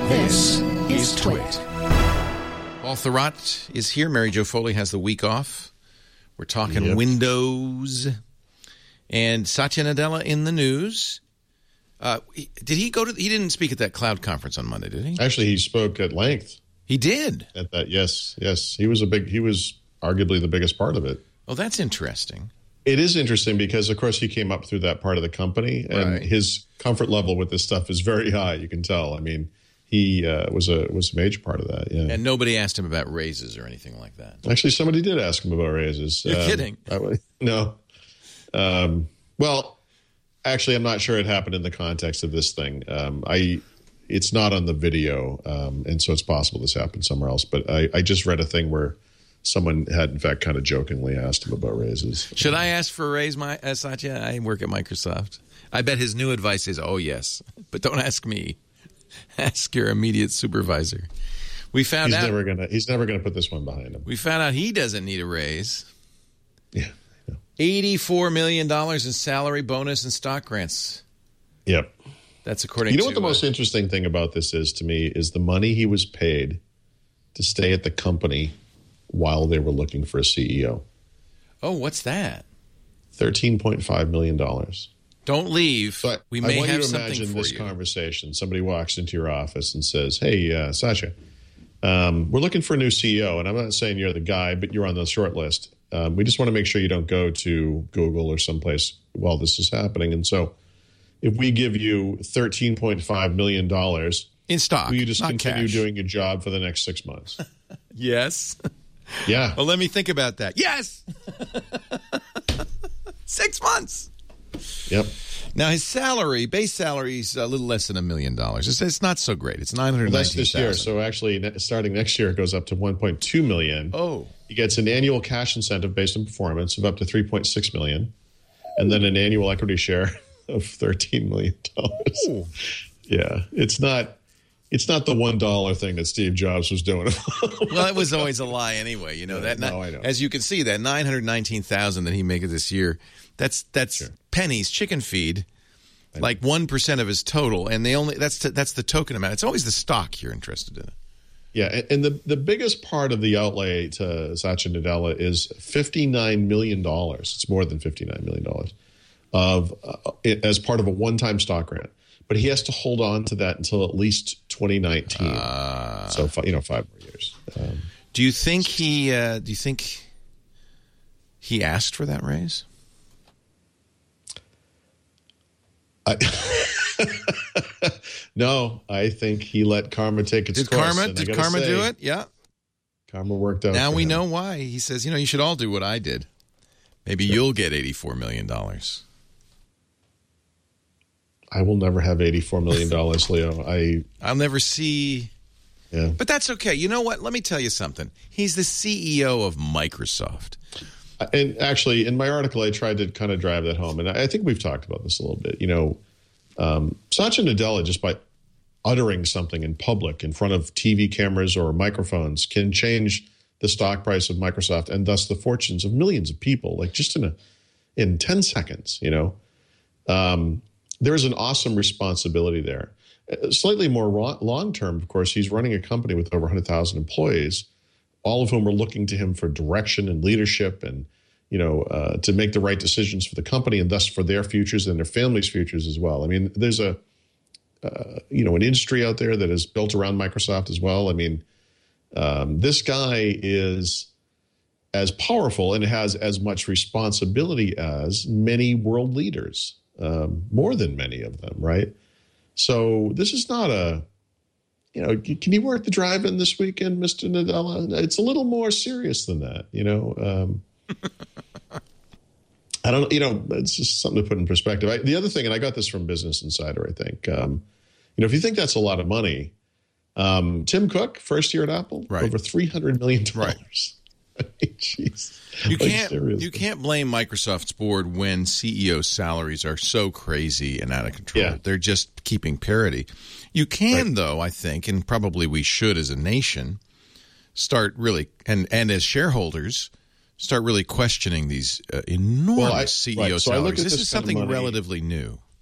This is Twit. Paul Thurrott is here. Mary Jo Foley has the week off. We're talking Windows. And Satya Nadella in the news. Did he go to? He didn't speak at that cloud conference on Monday, did he? Actually, he spoke at length. He did. At that, yes. He was arguably the biggest part of it. Oh, that's interesting. It is interesting because, of course, he came up through that part of the company, and his comfort level with this stuff is very high. You can tell. I mean, he was a major part of that. Yeah. And nobody asked him about raises or anything like that. Actually, somebody did ask him about raises. You're kidding? No. Well, actually, I'm not sure it happened in the context of this thing. It's not on the video, and so it's possible this happened somewhere else. But I just read a thing where someone had, in fact, kind of jokingly asked him about raises. Should I ask for a raise, Satya? I work at Microsoft. I bet his new advice is, oh, yes. But don't ask me. Ask your immediate supervisor. We found out he's never gonna put this one behind him. We found out he doesn't need a raise. Yeah. $84 million in salary, bonus, and stock grants. Yep. That's according to... You know what the most interesting thing about this is to me is the money he was paid to stay at the company while they were looking for a CEO. Oh, what's that? $13.5 million. Don't leave. So we may have something for you. I want you to imagine this conversation. Somebody walks into your office and says, hey, Satya, we're looking for a new CEO. And I'm not saying you're the guy, but you're on the short list. We just want to make sure you don't go to Google or someplace while this is happening. And so if we give you $13.5 million in stock, will you just continue cash. Doing your job for the next 6 months? Yes. Yeah. Well, let me think about that. Yes. 6 months. Yep. Now, his base salary is a little less than $1 million. It's not so great. It's $919,000. Well, that's this year. So actually, starting next year, it goes up to $1.2 million. Oh. He gets an annual cash incentive based on performance of up to $3.6 million, and then an annual equity share of $13 million. Ooh. Yeah, it's not the $1 thing that Steve Jobs was doing. Well, it was always a lie anyway. You know that. No, I know. As you can see, that $919,000 that he made this year, that's sure. pennies, chicken feed, like 1% of his total, and that's the token amount. It's always the stock you're interested in. Yeah, and the biggest part of the outlay to Satya Nadella is $59 million. It's more than $59 million as part of a one-time stock grant. But he has to hold on to that until at least 2019. So 5 more years. Do you think he asked for that raise? No, I think he let karma take its course. Did karma do it? Yeah. Karma worked out. Now we know why. He says, you should all do what I did. Maybe you'll get $84 million. I will never have $84 million, Leo. I'll never see. Yeah. But that's okay. You know what? Let me tell you something. He's the CEO of Microsoft. And actually, in my article, I tried to kind of drive that home. And I think we've talked about this a little bit. Satya Nadella, just by uttering something in public in front of TV cameras or microphones, can change the stock price of Microsoft and thus the fortunes of millions of people, like just in 10 seconds, There's an awesome responsibility there. Slightly more long-term, of course, he's running a company with over 100,000 employees, all of whom are looking to him for direction and leadership and, to make the right decisions for the company and thus for their futures and their families' futures as well. I mean, there's an industry out there that is built around Microsoft as well. I mean, this guy is as powerful and has as much responsibility as many world leaders. More than many of them, right? So this is not can you work the drive-in this weekend, Mr. Nadella? It's a little more serious than that, I don't it's just something to put in perspective. The other thing, and I got this from Business Insider, I think, if you think that's a lot of money, Tim Cook, first year at Apple, over $300 million. Right. I mean, jeez. You can't blame Microsoft's board when CEO salaries are so crazy and out of control. Yeah. They're just keeping parity. You can, though, I think, and probably we should as a nation, start really, and as shareholders, start really questioning these enormous CEO salaries. This is something relatively new.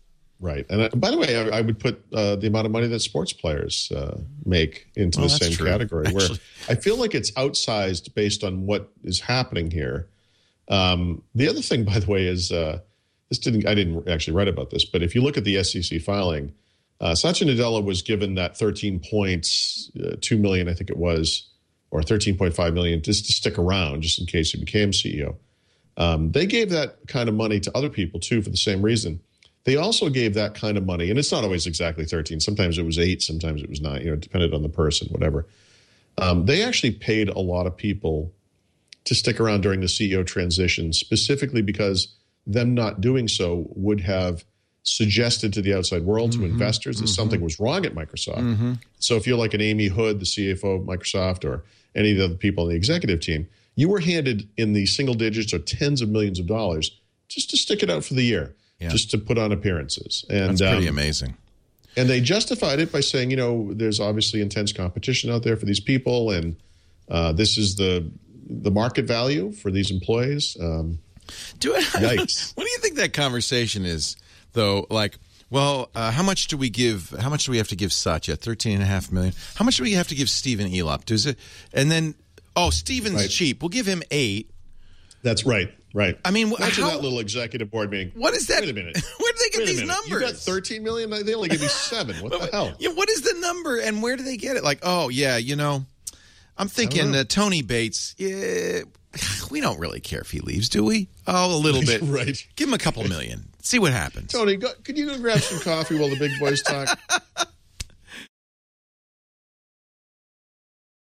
Right. And by the way, I would put the amount of money that sports players make into the same category, where I feel like it's outsized based on what is happening here. The other thing, by the way, is I didn't actually write about this, but if you look at the SEC filing, Satya Nadella was given that 13 points, 2 million, I think it was, or 13.5 million, just to stick around, just in case he became CEO. They gave that kind of money to other people, too, for the same reason. They also gave that kind of money, and it's not always exactly 13. Sometimes it was 8, sometimes it was 9, it depended on the person, whatever. They actually paid a lot of people to stick around during the CEO transition, specifically because them not doing so would have suggested to the outside world, to investors, that something was wrong at Microsoft. So if you're like an Amy Hood, the CFO of Microsoft, or any of the other people on the executive team, you were handed in the single digits or tens of millions of dollars just to stick it out for the year, just to put on appearances. And that's pretty amazing. And they justified it by saying, there's obviously intense competition out there for these people, and this is the market value for these employees. Yikes. What do you think that conversation is, though? Like, well, how much do we have to give Satya? $13.5 million. How much do we have to give Stephen Elop? And then, Stephen's cheap. We'll give him $8. That's right. Right. I mean, imagine that little executive board meeting. What is that? Wait a minute. Where do they get these numbers? You got $13 million. They only give me $7. What the hell? Yeah. What is the number, and where do they get it? Like, I'm thinking Tony Bates. Yeah, we don't really care if he leaves, do we? Oh, a little bit. Right. Give him a couple million. See what happens. Tony, could you go grab some coffee while the big boys talk?